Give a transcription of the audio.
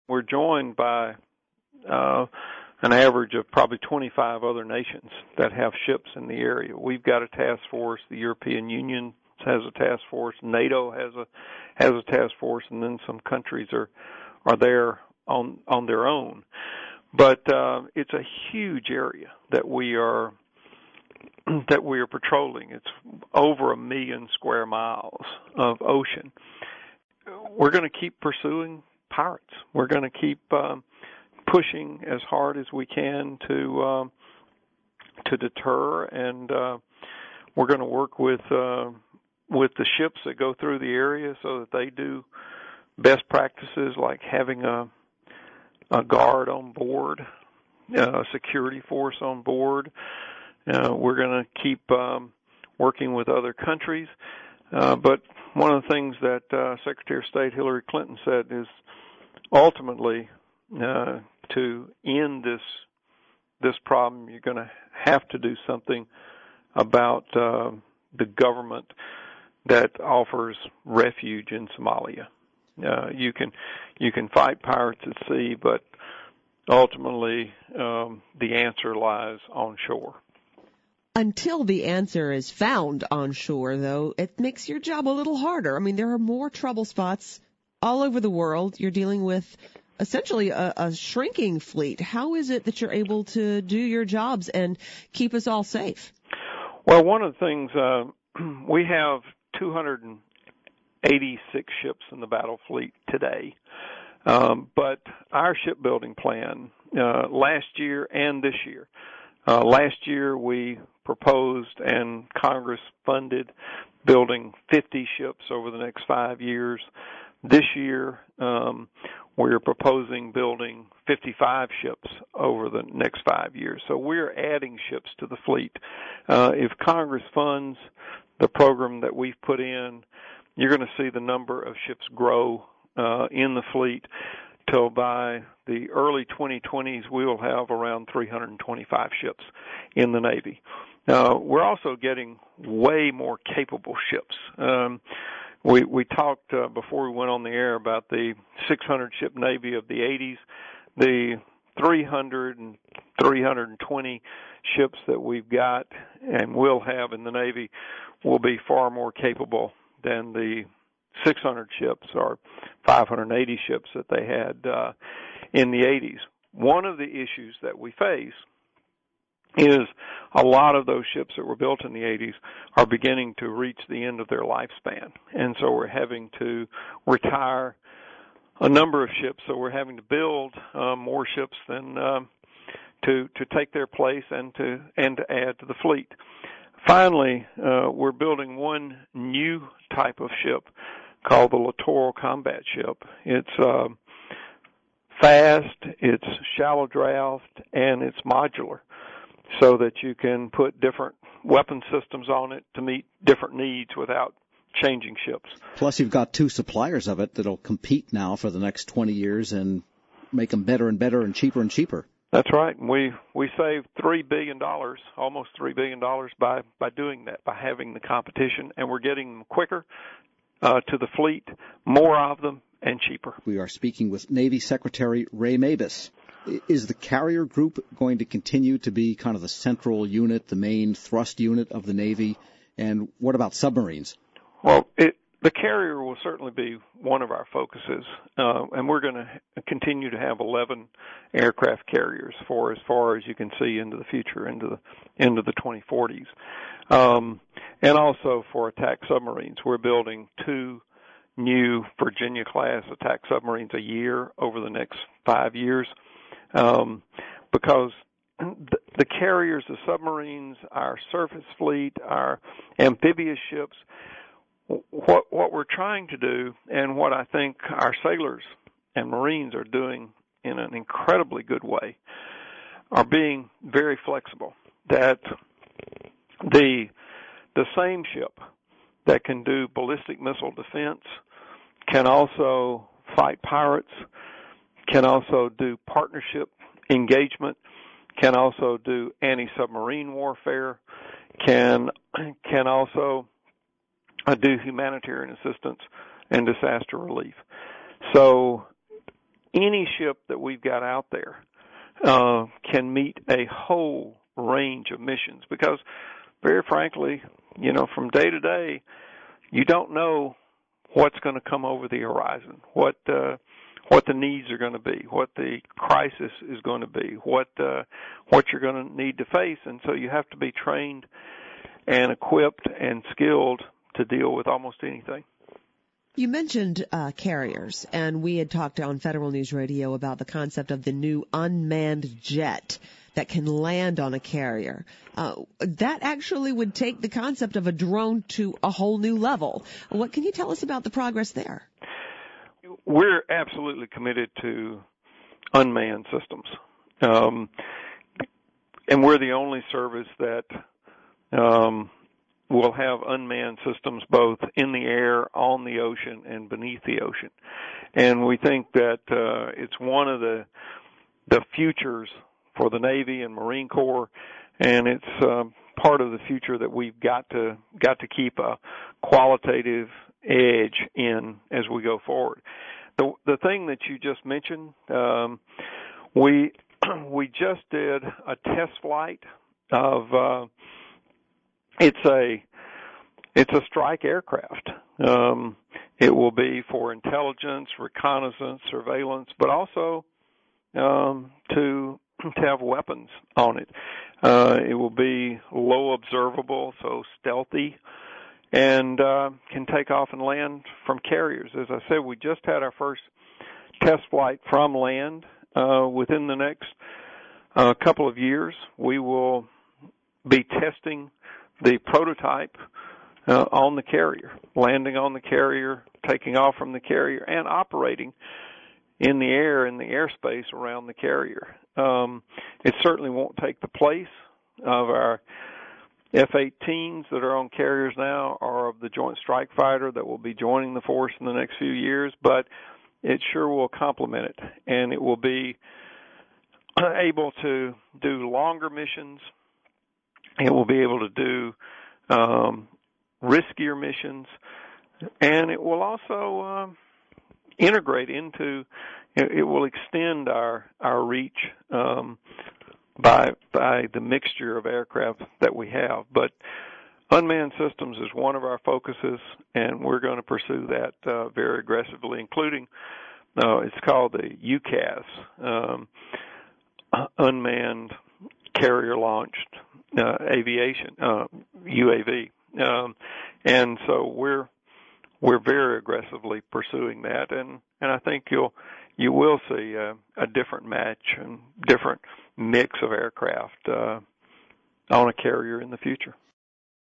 we're joined by an average of probably 25 other nations that have ships in the area. We've got a task force. The European Union has a task force. NATO has a task force, and then some countries are there on their own. But it's a huge area that we are patrolling. It's over 1 million square miles of ocean. We're going to keep pursuing pirates. We're going to keep pushing as hard as we can to deter, and we're going to work with the ships that go through the area so that they do best practices like having a guard on board, a security force on board. We're going to keep working with other countries. But one of the things that Secretary of State Hillary Clinton said is ultimately to end this problem, you're going to have to do something about the government that offers refuge in Somalia. You can fight pirates at sea, but ultimately the answer lies on shore. Until the answer is found on shore, though, it makes your job a little harder. I mean, there are more trouble spots all over the world. You're dealing with essentially a shrinking fleet. How is it that you're able to do your jobs and keep us all safe? Well, one of the things, we have 286 ships in the battle fleet today. But our shipbuilding plan last year and this year, last year we proposed and Congress funded building 50 ships over the next 5 years. This year, we're proposing building 55 ships over the next 5 years. So we're adding ships to the fleet. If Congress funds the program that we've put in, you're going to see the number of ships grow in the fleet till by the early 2020s we will have around 325 ships in the Navy. We're also getting way more capable ships. We talked before we went on the air about the 600-ship Navy of the 80s. The 300 and 320 ships that we've got and will have in the Navy will be far more capable than the 600 ships or 580 ships that they had in the 80s. One of the issues that we face is a lot of those ships that were built in the 80s are beginning to reach the end of their lifespan. And so we're having to retire a number of ships, so we're having to build more ships than to take their place and to add to the fleet. Finally, we're building one new type of ship called the Littoral Combat Ship. It's fast, it's shallow draft, and it's modular, so that you can put different weapon systems on it to meet different needs without changing ships. Plus, you've got two suppliers of it that'll compete now for the next 20 years and make them better and better and cheaper. That's right. We saved $3 billion, almost $3 billion by doing that, by having the competition, and we're getting them quicker to the fleet, more of them, and cheaper. We are speaking with Navy Secretary Ray Mabus. Is the carrier group going to continue to be kind of the central unit, the main thrust unit of the Navy? And what about submarines? Well, the carrier will certainly be one of our focuses, and we're going to continue to have 11 aircraft carriers for as far as you can see into the future, into the 2040s. And also for attack submarines, we're building 2 new Virginia-class attack submarines a year over the next 5 years. Because the carriers, the submarines, our surface fleet, our amphibious ships, what we're trying to do, and what I think our sailors and Marines are doing in an incredibly good way, are being very flexible. That the same ship that can do ballistic missile defense can also fight pirates, can also do partnership engagement, can also do anti-submarine warfare, can also do humanitarian assistance and disaster relief. So any ship that we've got out there can meet a whole range of missions, because very frankly, from day to day, you don't know what's going to come over the horizon, what the needs are going to be, what the crisis is going to be, what you're going to need to face, and so you have to be trained and equipped and skilled to deal with almost anything. You mentioned carriers, and we had talked on Federal News Radio about the concept of the new unmanned jet that can land on a carrier. That actually would take the concept of a drone to a whole new level. What can you tell us about the progress there? We're absolutely committed to unmanned systems. And we're the only service that will have unmanned systems both in the air, on the ocean, and beneath the ocean. And we think that it's one of the futures for the Navy and Marine Corps, and it's part of the future that we've got to keep a qualitative edge in as we go forward. The thing that you just mentioned, we just did a test flight of it's a strike aircraft. It will be for intelligence, reconnaissance, surveillance, but also to have weapons on it. It will be low observable, so stealthy, and can take off and land from carriers. As I said, we just had our first test flight from land. Within the next couple of years, we will be testing the prototype on the carrier, landing on the carrier, taking off from the carrier, and operating in the air, in the airspace around the carrier. It certainly won't take the place of our F-18s that are on carriers now, or of the Joint Strike Fighter that will be joining the force in the next few years, but it sure will complement it, and it will be able to do longer missions. It will be able to do riskier missions, and it will also integrate into. It will extend our reach by the mixture of aircraft that we have. But unmanned systems is one of our focuses, and we're going to pursue that very aggressively, including it's called the UCAS, unmanned carrier-launched aviation, UAV, and so we're very aggressively pursuing that, and I think you will see a different match and different mix of aircraft on a carrier in the future.